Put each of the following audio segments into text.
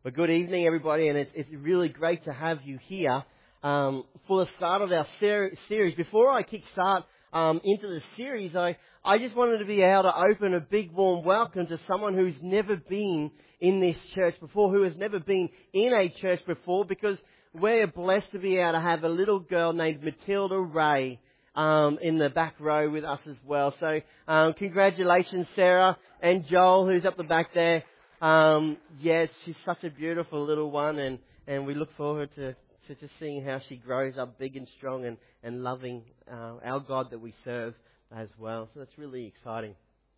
Well, good evening, everybody, and it's really great to have you here for the start of our series. Before I kick start into the series, I just wanted to be able to open a big warm welcome to someone who's never been in this church before, who has never been in a church before, because we're blessed to be able to have a little girl named Matilda Ray in the back row with us as well. So congratulations, Sarah and Joel, who's up the back there. Yes, she's such a beautiful little one, and we look forward to just seeing how she grows up big and strong and loving our God that we serve as well. So that's really exciting.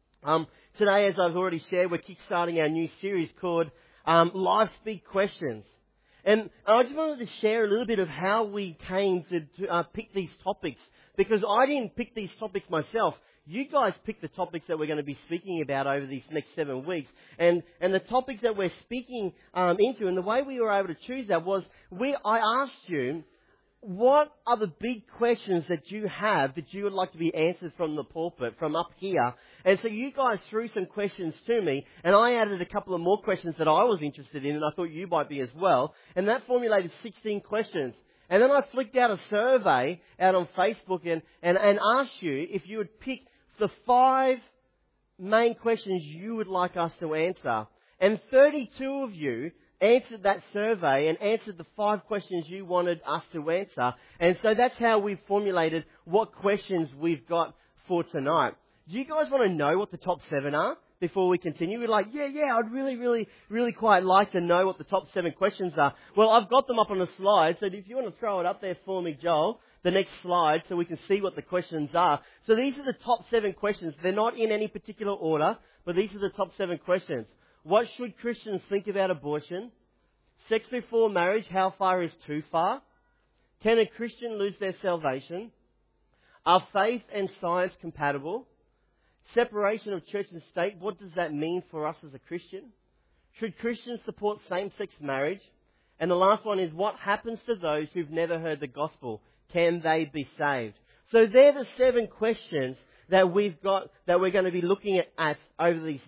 Today, as I've already shared, we're kickstarting our new series called Life's Big Questions. And I just wanted to share a little bit of how we came to pick these topics, because I didn't pick these topics myself. You guys picked the topics that we're going to be speaking about over these next 7 weeks. And the topics that we're speaking into, and the way we were able to choose that was, I asked you, what are the big questions that you have that you would like to be answered from the pulpit, from up here? And so you guys threw some questions to me, and I added a couple of more questions that I was interested in, and I thought you might be as well. And that formulated 16 questions. And then I flicked out a survey out on Facebook and asked you if you would pick the 5 main questions you would like us to answer. And 32 of you answered that survey and answered the 5 questions you wanted us to answer. And so that's how we've formulated what questions we've got for tonight. Do you guys want to know what the top 7 are before we continue? We're like, yeah, I'd really quite like to know what the top 7 questions are. Well, I've got them up on the slide, so if you want to throw it up there for me, Joel, the next slide, so we can see what the questions are. So these are the top 7 questions. They're not in any particular order, but these are the top 7 questions. What should Christians think about abortion? Sex before marriage, how far is too far? Can a Christian lose their salvation? Are faith and science compatible? Separation of church and state, what does that mean for us as a Christian? Should Christians support same-sex marriage? And the last one is, what happens to those who've never heard the gospel? Can they be saved? So they're the 7 questions that we've got, that we're going to be looking at over these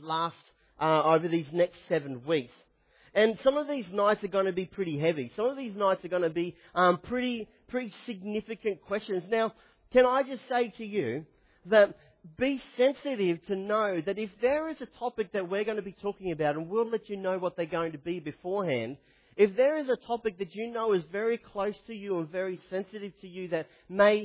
next 7 weeks. And some of these nights are going to be pretty heavy. Some of these nights are going to be pretty significant questions. Now, can I just say to you that be sensitive to know that if there is a topic that we're going to be talking about, and we'll let you know what they're going to be beforehand, if there is a topic that you know is very close to you and very sensitive to you that may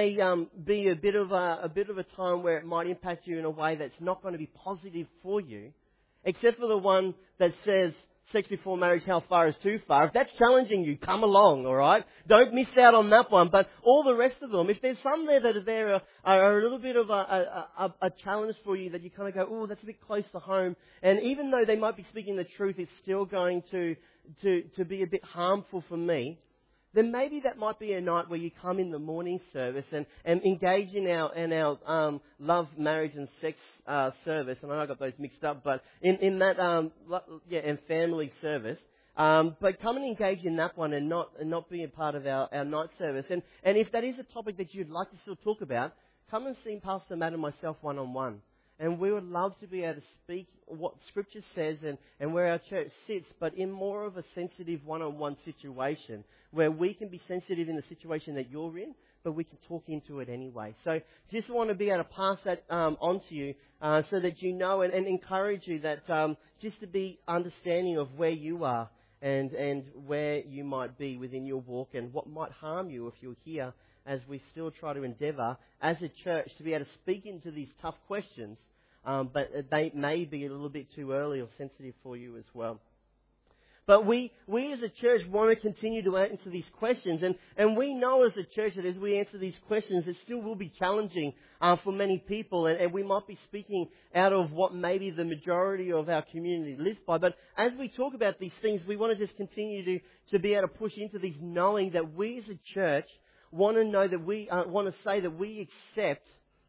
be a bit of a time where it might impact you in a way that's not going to be positive for you, except for the one that says sex before marriage, how far is too far. If that's challenging you, come along, all right? Don't miss out on that one. But all the rest of them, if there's some there that are a little bit of a challenge for you, that you kind of go, oh, that's a bit close to home. And even though they might be speaking the truth, it's still going to be a bit harmful for me, then maybe that might be a night where you come in the morning service and engage in our love, marriage and sex service. And I know I got those mixed up, but in that and family service. But come and engage in that one and not be a part of our night service. And if that is a topic that you'd like to still talk about, come and see Pastor Matt and myself one-on-one. And we would love to be able to speak what Scripture says and where our church sits, but in more of a sensitive one-on-one situation, where we can be sensitive in the situation that you're in, but we can talk into it anyway. So just want to be able to pass that on to you so that you know and encourage you that just to be understanding of where you are and where you might be within your walk and what might harm you if you're here, as we still try to endeavour as a church to be able to speak into these tough questions. But they may be a little bit too early or sensitive for you as well. But we as a church want to continue to answer these questions. And we know as a church that as we answer these questions, it still will be challenging for many people. And we might be speaking out of what maybe the majority of our community lives by. But as we talk about these things, we want to just continue to be able to push into these, knowing that we as a church want to know that we want to say that we accept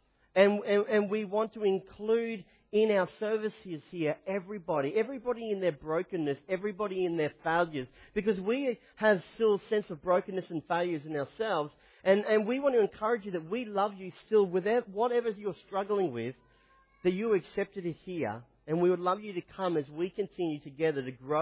and we want to include in our services here everybody in their brokenness, everybody in their failures, because we have still a sense of brokenness and failures in ourselves, and we want to encourage you that we love you still with whatever you're struggling with, that you accepted it here, and we would love you to come as we continue together to grow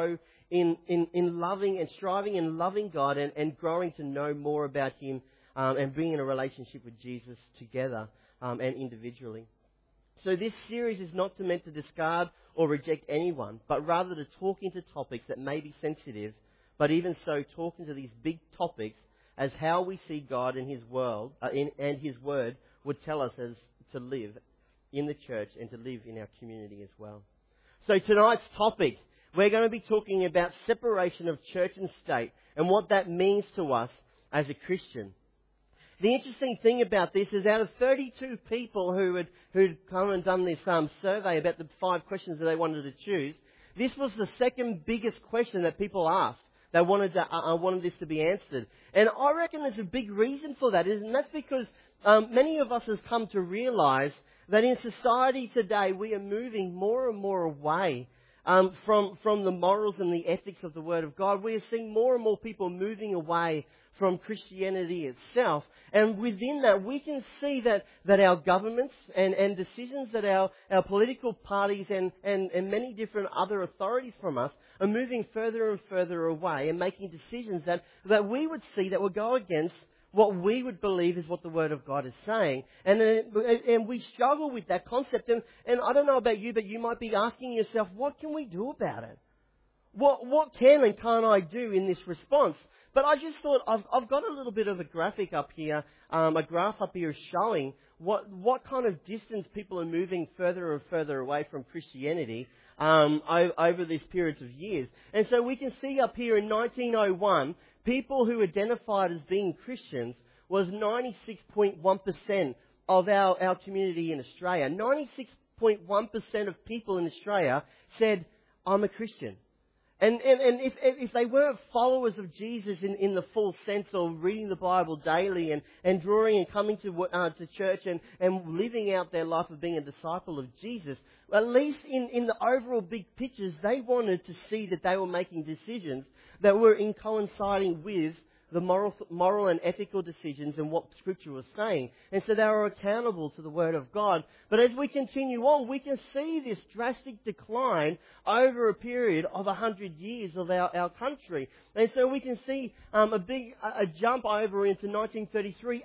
in loving and striving and loving God and growing to know more about Him and being in a relationship with Jesus together and individually. So this series is not meant to discard or reject anyone, but rather to talk into topics that may be sensitive, but even so, talk into these big topics as how we see God and His world and His Word would tell us as to live in the church and to live in our community as well. So tonight's topic, we're going to be talking about separation of church and state and what that means to us as a Christian. The interesting thing about this is out of 32 people who'd come and done this survey about the 5 questions that they wanted to choose, this was the second biggest question that people asked. They wanted this to be answered. And I reckon there's a big reason for that, and that's because many of us have come to realise that in society today we are moving more and more away from the morals and the ethics of the Word of God. We are seeing more and more people moving away from Christianity itself. And within that, we can see that our governments and decisions that our political parties and many different other authorities from us are moving further and further away and making decisions that we would see that would go against what we would believe is what the Word of God is saying. And we struggle with that concept. And I don't know about you, but you might be asking yourself, what can we do about it? What can and can't I do in this response? But I just thought I've got a little bit of a graphic up here, a graph up here showing what kind of distance people are moving further and further away from Christianity over these periods of years. And so we can see up here in 1901, people who identified as being Christians was 96.1% of our community in Australia. 96.1% of people in Australia said, I'm a Christian. And if they weren't followers of Jesus in the full sense of reading the Bible daily and drawing and coming to church and living out their life of being a disciple of Jesus, at least in the overall big pictures, they wanted to see that they were making decisions that were in coinciding with the moral and ethical decisions and what Scripture was saying. And so they were accountable to the Word of God. But as we continue on, we can see this drastic decline over a period of 100 years of our country. And so we can see a jump over into 1933,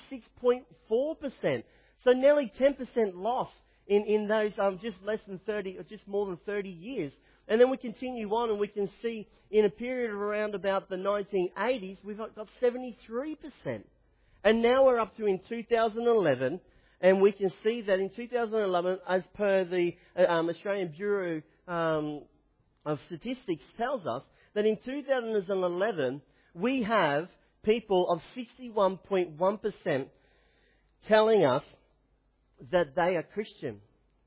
86.4%. So nearly 10% loss in those just less than 30, or just more than 30 years. And then we continue on and we can see in a period of around about the 1980s, we've got 73%. And now we're up to in 2011, and we can see that in 2011, as per the Australian Bureau of Statistics tells us, that in 2011, we have people of 61.1% telling us that they are Christian.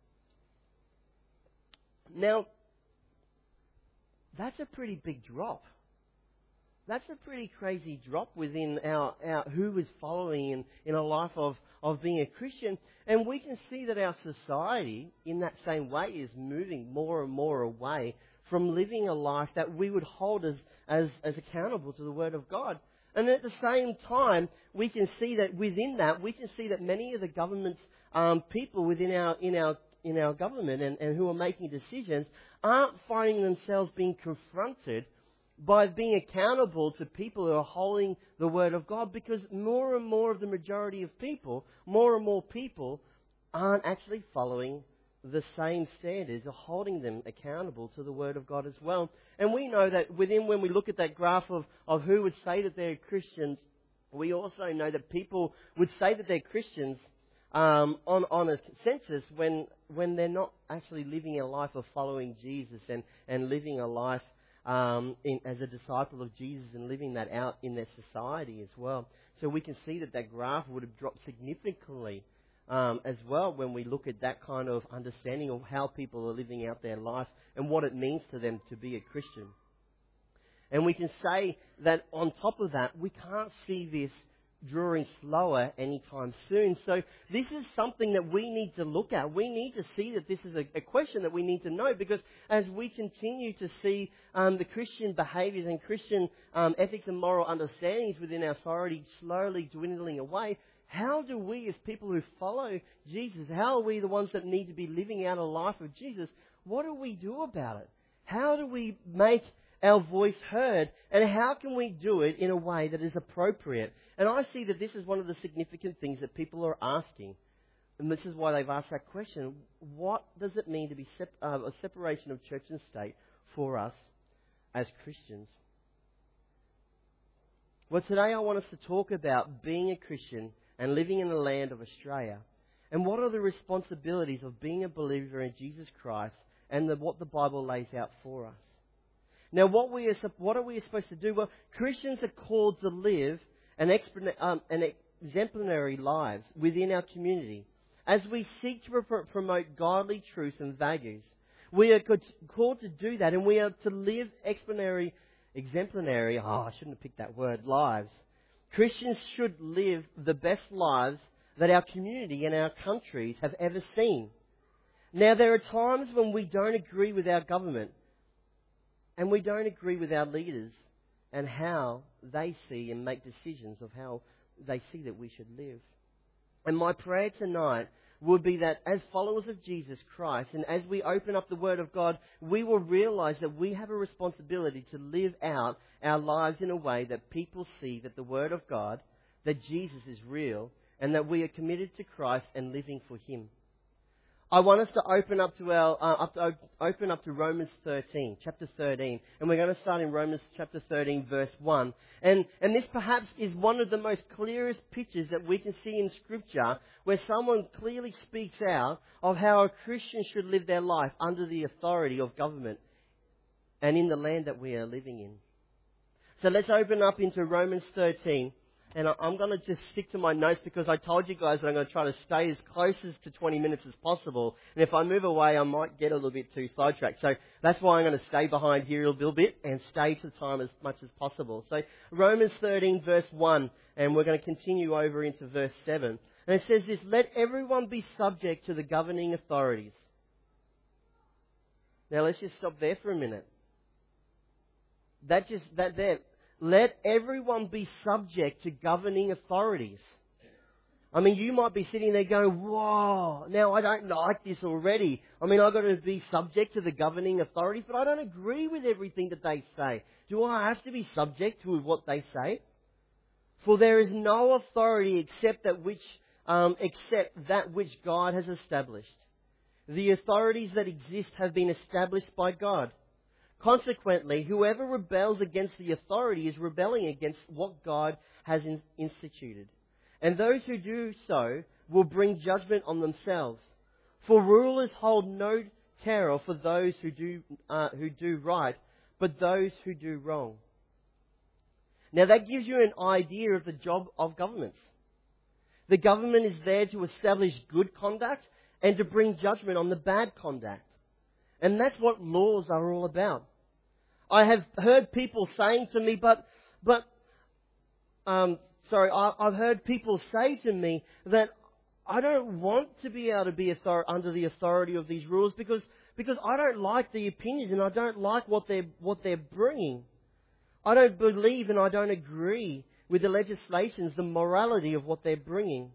Now, that's a pretty big drop. That's a pretty crazy drop within our who is following in a life of being a Christian. And we can see that our society, in that same way, is moving more and more away from living a life that we would hold as accountable to the Word of God. And at the same time, we can see that within that, we can see that many of the government's people within our government and who are making decisions aren't finding themselves being confronted by being accountable to people who are holding the Word of God, because more and more of the majority of people, more and more people aren't actually following the same standards or holding them accountable to the Word of God as well. And we know that when we look at that graph of who would say that they're Christians, we also know that people would say that they're Christians on a census when they're not actually living a life of following Jesus and living a life as a disciple of Jesus and living that out in their society as well. So we can see that graph would have dropped significantly as well when we look at that kind of understanding of how people are living out their life and what it means to them to be a Christian. And we can say that on top of that, we can't see this drawing slower anytime soon. So this is something that we need to look at. We need to see that this is a question that we need to know, because as we continue to see the Christian behaviours and Christian ethics and moral understandings within our society slowly dwindling away, how do we as people who follow Jesus, how are we the ones that need to be living out a life of Jesus? What do we do about it? How do we make our voice heard? And how can we do it in a way that is appropriate? And I see that this is one of the significant things that people are asking. And this is why they've asked that question. What does it mean to be a separation of church and state for us as Christians? Well, today I want us to talk about being a Christian and living in the land of Australia. And what are the responsibilities of being a believer in Jesus Christ and what the Bible lays out for us? Now, what are we supposed to do? Well, Christians are called to live an exemplary lives within our community. As we seek to promote godly truths and values, we are called to do that, and we are to live exemplary, I shouldn't have picked that word, lives. Christians should live the best lives that our community and our countries have ever seen. Now, there are times when we don't agree with our government, and we don't agree with our leaders and how they see and make decisions of how they see that we should live. And my prayer tonight would be that as followers of Jesus Christ, and as we open up the Word of God, we will realize that we have a responsibility to live out our lives in a way that people see that the Word of God, that Jesus is real, and that we are committed to Christ and living for Him. I want us to open up to Romans 13, chapter 13, and we're going to start in Romans chapter 13, verse 1. And this perhaps is one of the most clearest pictures that we can see in Scripture, where someone clearly speaks out of how a Christian should live their life under the authority of government and in the land that we are living in. So let's open up into Romans 13. And I'm going to just stick to my notes because I told you guys that I'm going to try to stay as close to 20 minutes as possible. And if I move away, I might get a little bit too sidetracked. So that's why I'm going to stay behind here a little bit and stay to the time as much as possible. So Romans 13, verse 1, and we're going to continue over into verse 7. And it says this: let everyone be subject to the governing authorities. Now let's just stop there for a minute. That there. Let everyone be subject to governing authorities. I mean, you might be sitting there going, whoa, now I don't like this already. I mean, I've got to be subject to the governing authorities, but I don't agree with everything that they say. Do I have to be subject to what they say? For there is no authority except that which God has established. The authorities that exist have been established by God. Consequently, whoever rebels against the authority is rebelling against what God has instituted. And those who do so will bring judgment on themselves. For rulers hold no terror for those who do right, but those who do wrong. Now that gives you an idea of the job of governments. The government is there to establish good conduct and to bring judgment on the bad conduct. And that's what laws are all about. I have heard people saying to me, I've heard people say to me that I don't want to be able to be under the authority of these rules because I don't like the opinions and I don't like what they're bringing. I don't believe and I don't agree with the legislations, the morality of what they're bringing.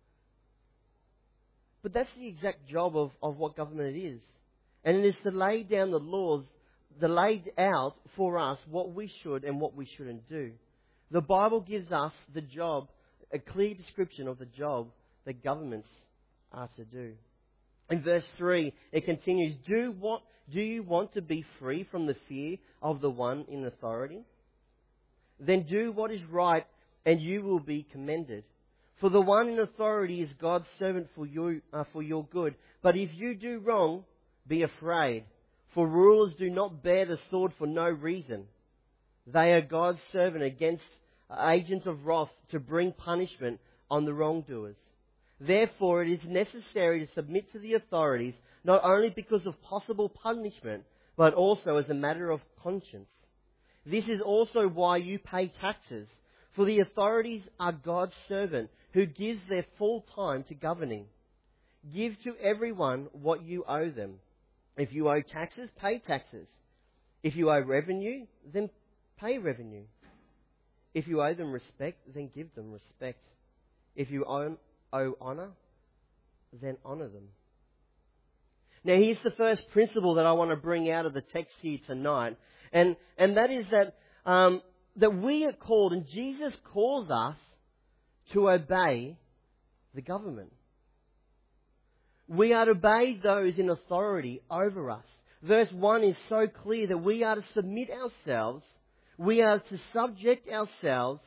But that's the exact job of what government is. And it is to lay down the laws, to lay out for us what we should and what we shouldn't do. The Bible gives us the job, a clear description of the job that governments are to do. In verse 3, it continues, Do you want to be free from the fear of the one in authority? Then do what is right, and you will be commended. For the one in authority is God's servant for your good. But if you do wrong, be afraid. For rulers do not bear the sword for no reason. They are God's servant against agents of wrath to bring punishment on the wrongdoers. Therefore, it is necessary to submit to the authorities, not only because of possible punishment, but also as a matter of conscience. This is also why you pay taxes, for the authorities are God's servant who gives their full time to governing. Give to everyone what you owe them. If you owe taxes, pay taxes. If you owe revenue, then pay revenue. If you owe them respect, then give them respect. If you owe honour, then honour them. Now here's the first principle that I want to bring out of the text here tonight. And that is that we are called, and Jesus calls us to obey the government. We are to obey those in authority over us. Verse 1 is so clear that we are to submit ourselves, we are to subject ourselves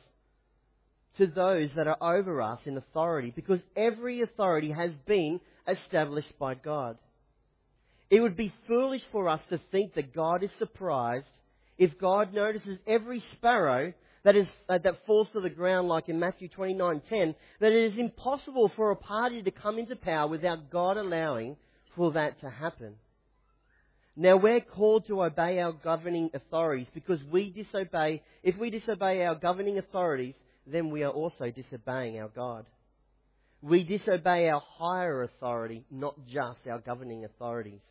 to those that are over us in authority, because every authority has been established by God. It would be foolish for us to think that God is surprised if God notices every sparrow that falls to the ground, like in Matthew 29:10, that it is impossible for a party to come into power without God allowing for that to happen. Now we're called to obey our governing authorities because if we disobey our governing authorities, then we are also disobeying our God. We disobey our higher authority, not just our governing authorities.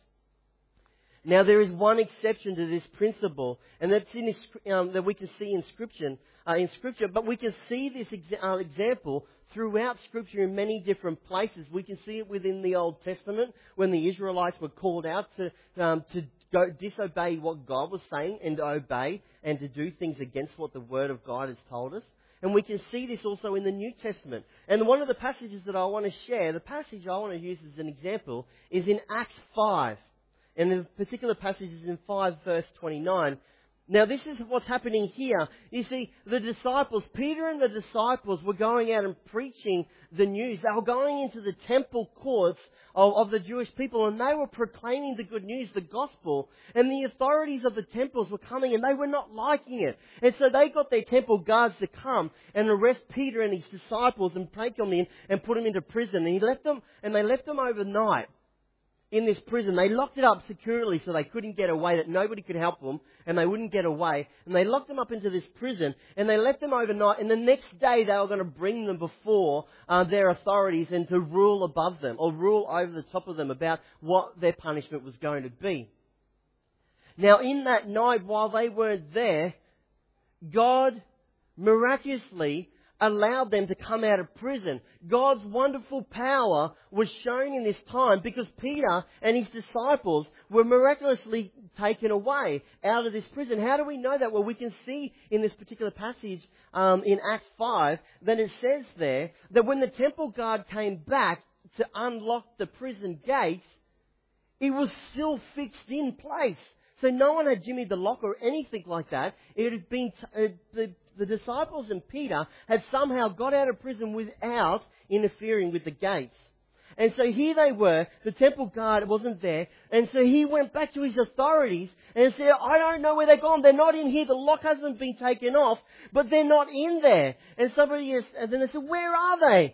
Now there is one exception to this principle, and that's that we can see in Scripture. But we can see this example throughout Scripture in many different places. We can see it within the Old Testament when the Israelites were called out to go disobey what God was saying and to obey and to do things against what the Word of God has told us. And we can see this also in the New Testament. And one of the passages that I want to share, the passage I want to use as an example, is in Acts 5. And the particular passage is in 5 verse 29. Now this is what's happening here. You see, the disciples, Peter and the disciples were going out and preaching the news. They were going into the temple courts of the Jewish people, and they were proclaiming the good news, the gospel. And the authorities of the temples were coming, and they were not liking it. And so they got their temple guards to come and arrest Peter and his disciples and take them in and put them into prison. And they left them overnight in this prison. They locked it up securely so they couldn't get away, that nobody could help them, and they wouldn't get away. And they locked them up into this prison, and they left them overnight, and the next day they were going to bring them before their authorities and to rule above them, or rule over the top of them about what their punishment was going to be. Now in that night, while they weren't there, God miraculously allowed them to come out of prison. God's wonderful power was shown in this time because Peter and his disciples were miraculously taken away out of this prison. How do we know that? Well, we can see in this particular passage in Acts 5 that it says there that when the temple guard came back to unlock the prison gates, it was still fixed in place. So no one had jimmied the lock or anything like that. It had been the disciples and Peter had somehow got out of prison without interfering with the gates. And so here they were, the temple guard wasn't there, and so he went back to his authorities and said, I don't know where they've gone, they're not in here, the lock hasn't been taken off, but they're not in there. And then they said, where are they?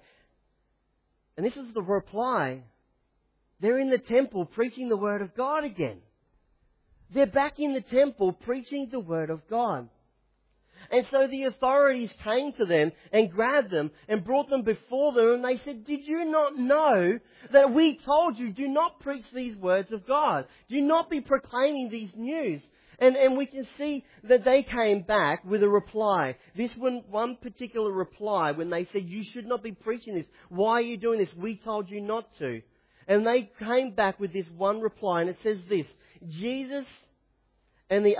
And this is the reply. They're in the temple preaching the Word of God again. They're back in the temple preaching the Word of God. And so the authorities came to them and grabbed them and brought them before them, and they said, did you not know that we told you, do not preach these words of God? Do not be proclaiming these news. And we can see that they came back with a reply. This one particular reply when they said, you should not be preaching this. Why are you doing this? We told you not to. And they came back with this one reply, and it says this, Peter and the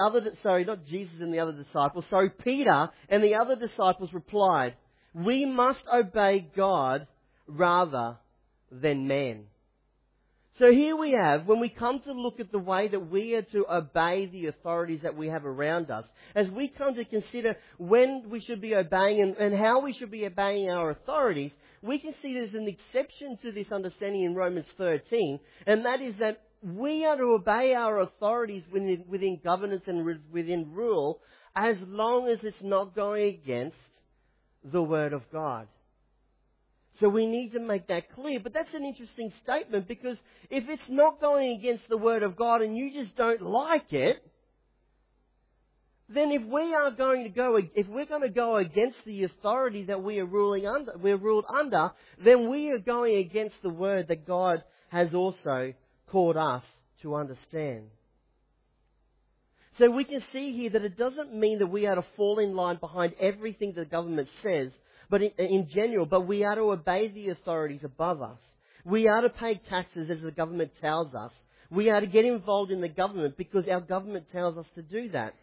other disciples replied, we must obey God rather than man. So here we have, when we come to look at the way that we are to obey the authorities that we have around us, as we come to consider when we should be obeying and how we should be obeying our authorities, we can see there's an exception to this understanding in Romans 13, and that is that we are to obey our authorities within governance and within rule as long as it's not going against the Word of God. So we need to make that clear. But that's an interesting statement, because if it's not going against the Word of God and you just don't like it, then if we're going to go against the authority that we're ruled under, then we are going against the Word that God has also called us to understand. So we can see here that it doesn't mean that we are to fall in line behind everything the government says, but in general, but we are to obey the authorities above us. We are to pay taxes as the government tells us. We are to get involved in the government because our government tells us to do that.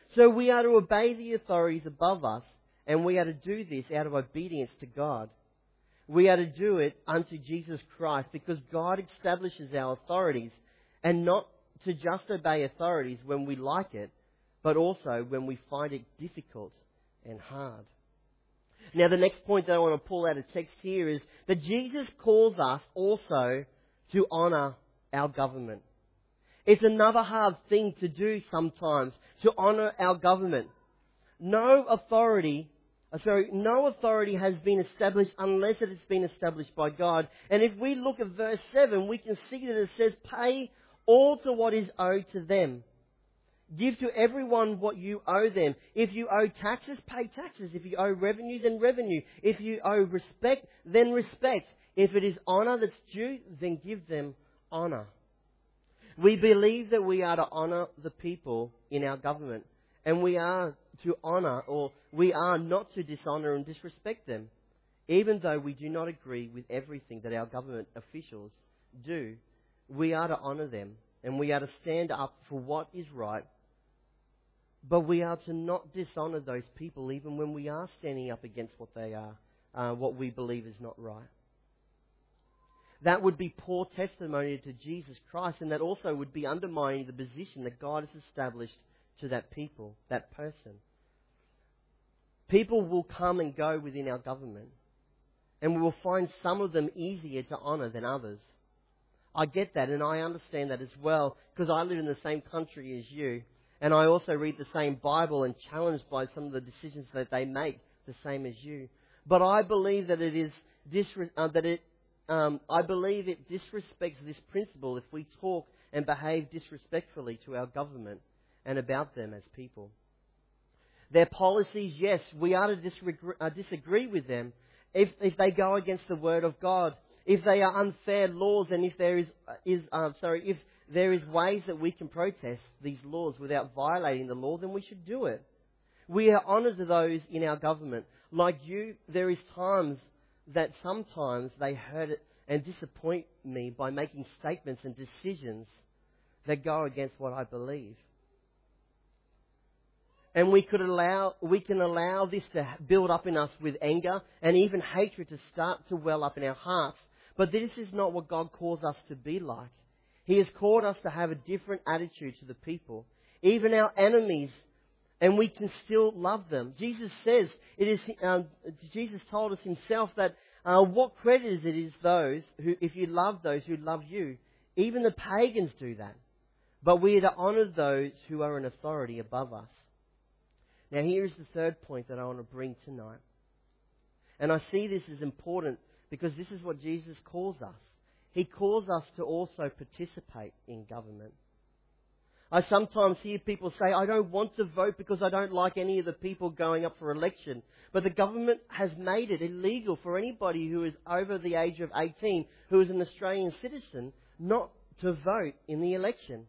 So we are to obey the authorities above us, and we are to do this out of obedience to God. We are to do it unto Jesus Christ, because God establishes our authorities, and not to just obey authorities when we like it, but also when we find it difficult and hard. Now, the next point that I want to pull out of text here is that Jesus calls us also to honour our government. It's another hard thing to do sometimes, to honour our government. No authority has been established unless it has been established by God. And if we look at verse 7, we can see that it says, pay all to what is owed to them. Give to everyone what you owe them. If you owe taxes, pay taxes. If you owe revenue, then revenue. If you owe respect, then respect. If it is honour that's due, then give them honour. We believe that we are to honour the people in our government. And we are to honour, or we are not to dishonour and disrespect them. Even though we do not agree with everything that our government officials do, we are to honour them. And we are to stand up for what is right. But we are to not dishonour those people even when we are standing up against what they are, what we believe is not right. That would be poor testimony to Jesus Christ, and that also would be undermining the position that God has established to that people, that person. People will come and go within our government, and we will find some of them easier to honour than others. I get that, and I understand that as well, because I live in the same country as you, and I also read the same Bible and challenged by some of the decisions that they make, the same as you. But I believe that it disrespects this principle if we talk and behave disrespectfully to our government and about them as people. Their policies, yes, we are to disagree with them if they go against the Word of God, if they are unfair laws, and if there is ways that we can protest these laws without violating the law, then we should do it. We are honoured to those in our government. Like you, there is times that sometimes they hurt it and disappoint me by making statements and decisions that go against what I believe. And we can allow this to build up in us with anger and even hatred to start to well up in our hearts. But this is not what God calls us to be like. He has called us to have a different attitude to the people, even our enemies, and we can still love them. Jesus says Jesus told us himself that what credit it is those who, if you love those who love you, even the pagans do that. But we are to honour those who are in authority above us. Now here's the third point that I want to bring tonight. And I see this as important because this is what Jesus calls us. He calls us to also participate in government. I sometimes hear people say, I don't want to vote because I don't like any of the people going up for election. But the government has made it illegal for anybody who is over the age of 18, who is an Australian citizen, not to vote in the election.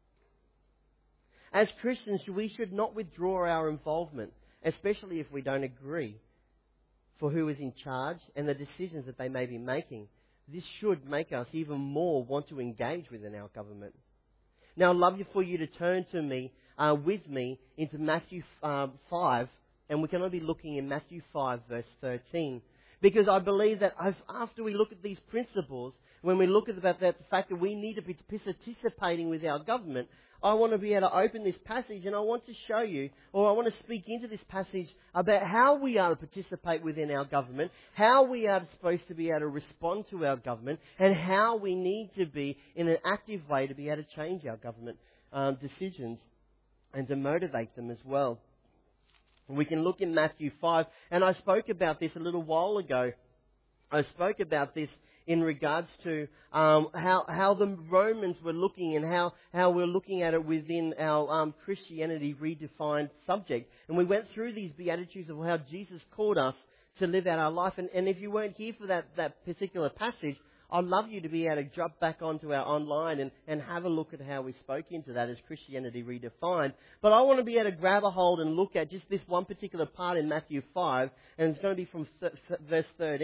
As Christians, we should not withdraw our involvement, especially if we don't agree for who is in charge and the decisions that they may be making. This should make us even more want to engage within our government. Now, I'd love for you to turn with me into Matthew 5, and we're going to be looking in Matthew 5, verse 13. Because I believe that after we look at these principles, when we look at the fact that we need to be participating with our government, I want to be able to open this passage and I want to show you, or I want to speak into this passage about how we are to participate within our government, how we are supposed to be able to respond to our government, and how we need to be in an active way to be able to change our government decisions and to motivate them as well. We can look in Matthew 5, and I spoke about this a little while ago. I spoke about this in regards to how the Romans were looking and how we're looking at it within our Christianity redefined subject. And we went through these Beatitudes of how Jesus called us to live out our life. And if you weren't here for that particular passage, I'd love you to be able to jump back onto our online and have a look at how we spoke into that as Christianity redefined. But I want to be able to grab a hold and look at just this one particular part in Matthew 5, and it's going to be from verse 13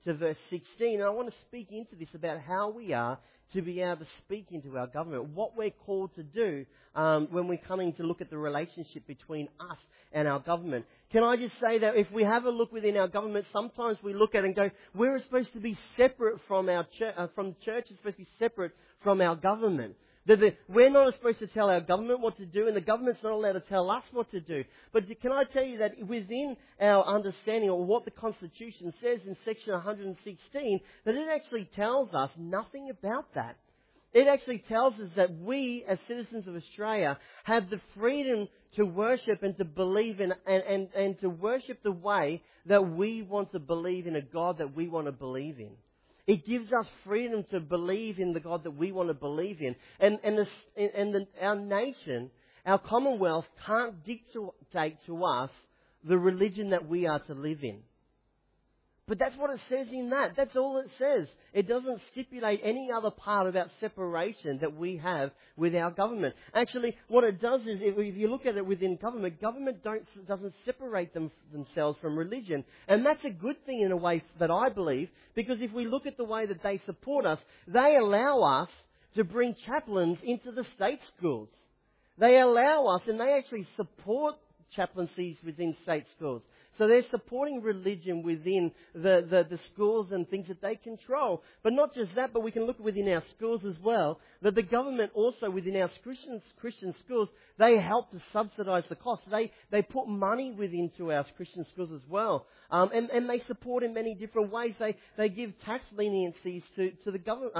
to verse 16. And I want to speak into this about how we are to be able to speak into our government, what we're called to do when we're coming to look at the relationship between us and our government. Can I just say that if we have a look within our government, sometimes we look at it and go, we're supposed to be separate from our from church, it's supposed to be separate from our government. We're not supposed to tell our government what to do, and the government's not allowed to tell us what to do. But can I tell you that within our understanding of what the Constitution says in section 116, that it actually tells us nothing about that. It actually tells us that we, as citizens of Australia, have the freedom to worship and to believe in and to worship the way that we want to believe in a God that we want to believe in. It gives us freedom to believe in the God that we want to believe in. Our nation, our Commonwealth, can't dictate to us the religion that we are to live in. But that's what it says in that. That's all it says. It doesn't stipulate any other part about separation that we have with our government. Actually, what it does is, if you look at it within government doesn't separate themselves from religion. And that's a good thing in a way that I believe, because if we look at the way that they support us, they allow us to bring chaplains into the state schools. They allow us, and they actually support chaplaincies within state schools. So they're supporting religion within the schools and things that they control. But not just that, but we can look within our schools as well, that the government also within our Christian schools, they help to subsidise the cost. They put money within our Christian schools as well. And they support in many different ways. They give tax leniencies to the government,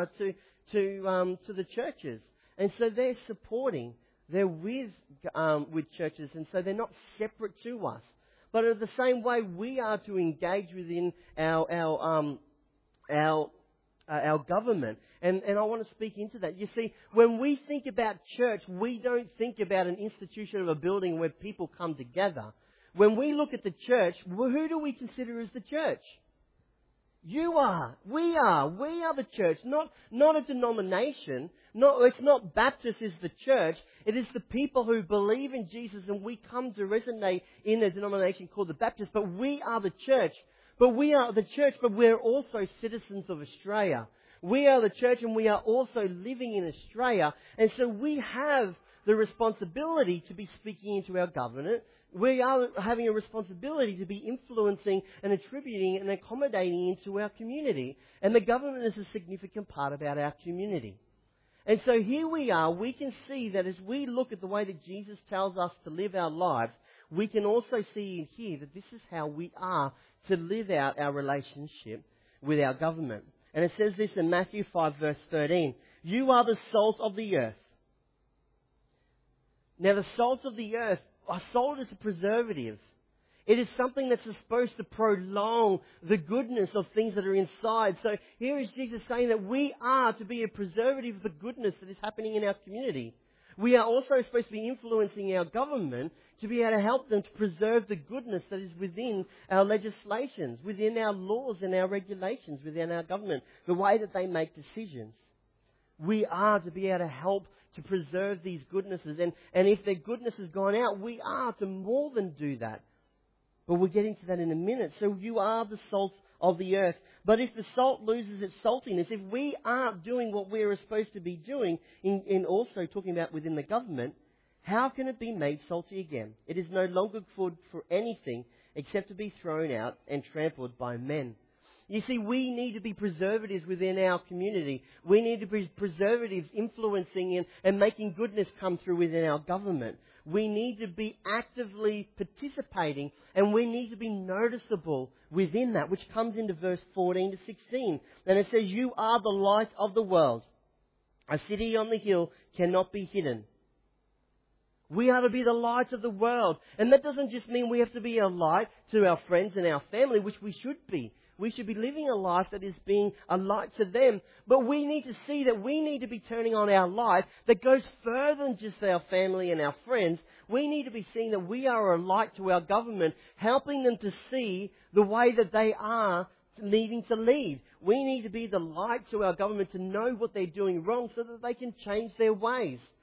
to the churches. And so they're supporting. They're with churches, and so they're not separate to us. But in the same way, we are to engage within our government. And I want to speak into that. You see, when we think about church, we don't think about an institution of a building where people come together. When we look at the church, who do we consider as the church? You are. We are. We are the church, not a denomination. It's not Baptist is the church. It is the people who believe in Jesus, and we come to resonate in a denomination called the Baptist. But we are the church. But we are the church, but we're also citizens of Australia. We are the church, and we are also living in Australia. And so we have the responsibility to be speaking into our government. We are having a responsibility to be influencing and attributing and accommodating into our community. And the government is a significant part about our community. And so here we are, we can see that as we look at the way that Jesus tells us to live our lives, we can also see and hear that this is how we are to live out our relationship with our government. And it says this in Matthew 5 verse 13, "You are the salt of the earth." Now the salt of the earth, salt is a preservative. It is something that's supposed to prolong the goodness of things that are inside. So here is Jesus saying that we are to be a preservative of the goodness that is happening in our community. We are also supposed to be influencing our government to be able to help them to preserve the goodness that is within our legislations, within our laws and our regulations, within our government, the way that they make decisions. We are to be able to help to preserve these goodnesses. And if their goodness has gone out, we are to more than do that. But we'll get into that in a minute. So you are the salt of the earth. But if the salt loses its saltiness, if we aren't doing what we're supposed to be doing, in also talking about within the government, how can it be made salty again? It is no longer good for anything except to be thrown out and trampled by men. You see, we need to be preservatives within our community. We need to be preservatives influencing and making goodness come through within our government. We need to be actively participating, and we need to be noticeable within that, which comes into verse 14 to 16. And it says, "You are the light of the world. A city on the hill cannot be hidden." We are to be the light of the world. And that doesn't just mean we have to be a light to our friends and our family, which we should be. We should be living a life that is being a light to them. But we need to see that we need to be turning on our light that goes further than just our family and our friends. We need to be seeing that we are a light to our government, helping them to see the way that they are needing to lead. We need to be the light to our government to know what they're doing wrong so that they can change their ways.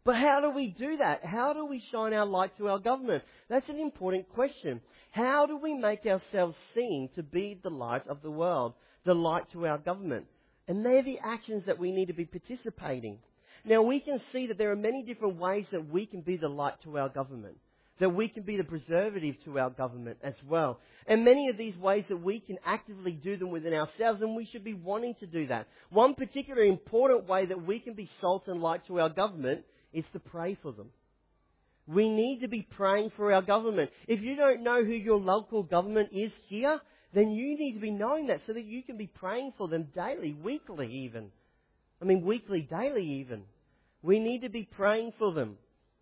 But how do we do that? How do we shine our light to our government? That's an important question. How do we make ourselves seen to be the light of the world, the light to our government? And they're the actions that we need to be participating. Now, we can see that there are many different ways that we can be the light to our government, that we can be the preservative to our government as well. And many of these ways that we can actively do them within ourselves, and we should be wanting to do that. One particular important way that we can be salt and light to our government is to pray for them. We need to be praying for our government. If you don't know who your local government is here, then you need to be knowing that so that you can be praying for them daily, weekly even. Weekly, daily even. We need to be praying for them.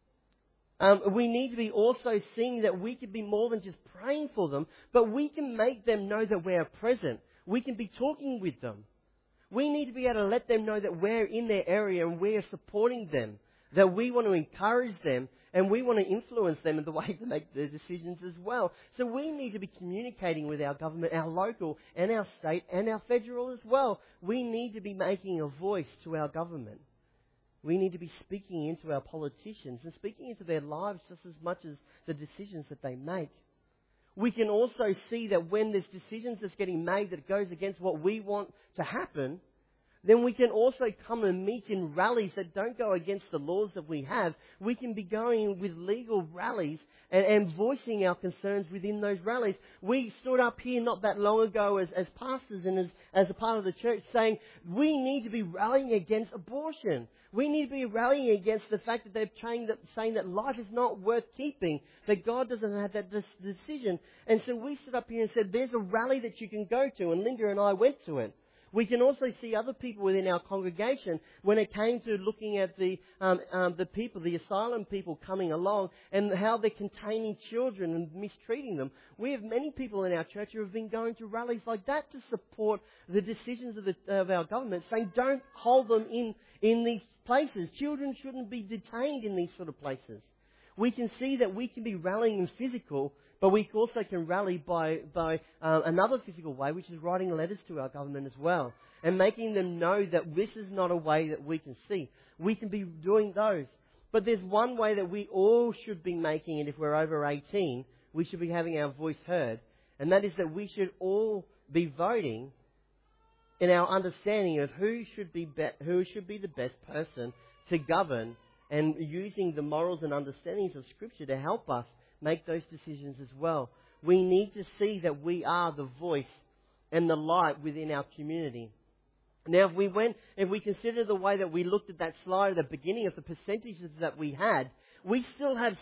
We need to be also seeing that we can be more than just praying for them, but we can make them know that we're present. We can be talking with them. We need to be able to let them know that we're in their area and we're supporting them, that we want to encourage them and we want to influence them in the way to make their decisions as well. So we need to be communicating with our government, our local and our state and our federal as well. We need to be making a voice to our government. We need to be speaking into our politicians and speaking into their lives just as much as the decisions that they make. We can also see that when there's decisions that's getting made that goes against what we want to happen, then we can also come and meet in rallies that don't go against the laws that we have. We can be going with legal rallies and voicing our concerns within those rallies. We stood up here not that long ago as pastors and as a part of the church saying we need to be rallying against abortion. We need to be rallying against the fact that they're saying that life is not worth keeping, that God doesn't have that decision. And so we stood up here and said there's a rally that you can go to, and Linda and I went to it. We can also see other people within our congregation when it came to looking at the people, the asylum people coming along and how they're containing children and mistreating them. We have many people in our church who have been going to rallies like that to support the decisions of our government, saying don't hold them in these places. Children shouldn't be detained in these sort of places. We can see that we can be rallying in physical, but we also can rally by another physical way, which is writing letters to our government as well, and making them know that this is not a way that we can see. We can be doing those. But there's one way that we all should be making it if we're over 18. We should be having our voice heard, and that is that we should all be voting in our understanding of who should be the best person to govern, and using the morals and understandings of Scripture to help us make those decisions as well. We need to see that we are the voice and the light within our community. Now, if we consider the way that we looked at that slide at the beginning of the percentages that we had, we still have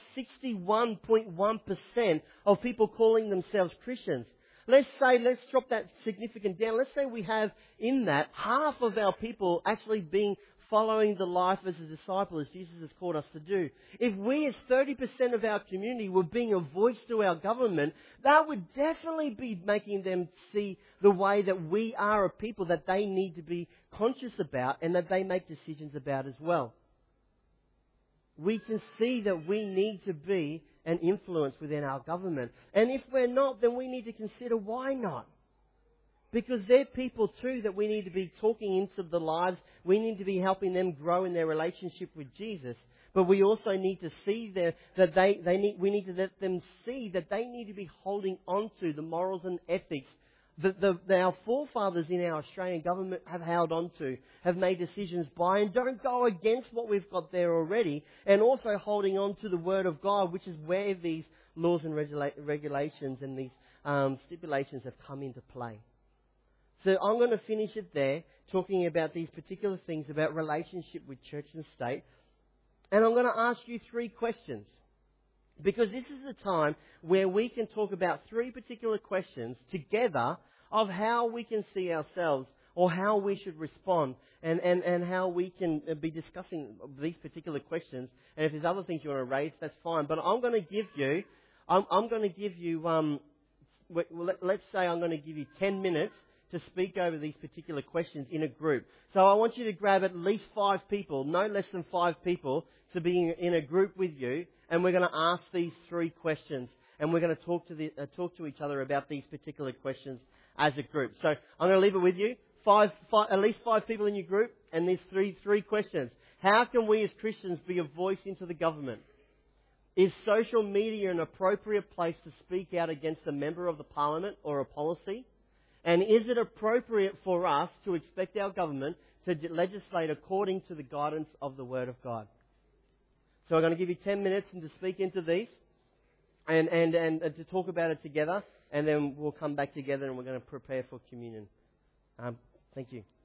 61.1% of people calling themselves Christians. Let's drop that significant down. Let's say we have in that half of our people actually being following the life as a disciple as Jesus has called us to do. If we as 30% of our community were being a voice to our government, that would definitely be making them see the way that we are a people that they need to be conscious about and that they make decisions about as well. We can see that we need to be an influence within our government. And if we're not, then we need to consider why not. Because they're people too that we need to be talking into the lives. We need to be helping them grow in their relationship with Jesus. But we also need to see we need to let them see that they need to be holding on to the morals and ethics that our forefathers in our Australian government have held on to, have made decisions by, and don't go against what we've got there already. And also holding on to the Word of God, which is where these laws and regulations and these stipulations have come into play. So I'm going to finish it there, talking about these particular things about relationship with church and state. And I'm going to ask you 3 questions. Because this is the time where we can talk about 3 particular questions together of how we can see ourselves or how we should respond and how we can be discussing these particular questions. And if there's other things you want to raise, that's fine. But I'm going to give you, let's say I'm going to give you 10 minutes to speak over these particular questions in a group. So I want you to grab at least 5 people, no less than 5 people, to be in a group with you, and we're going to ask these 3 questions, and we're going to talk to each other about these particular questions as a group. So I'm going to leave it with you. At least 5 people in your group, and these three questions. How can we as Christians be a voice into the government? Is social media an appropriate place to speak out against a member of the parliament or a policy? And is it appropriate for us to expect our government to legislate according to the guidance of the Word of God? So I'm going to give you 10 minutes to speak into these and to talk about it together, and then we'll come back together and we're going to prepare for communion. Thank you.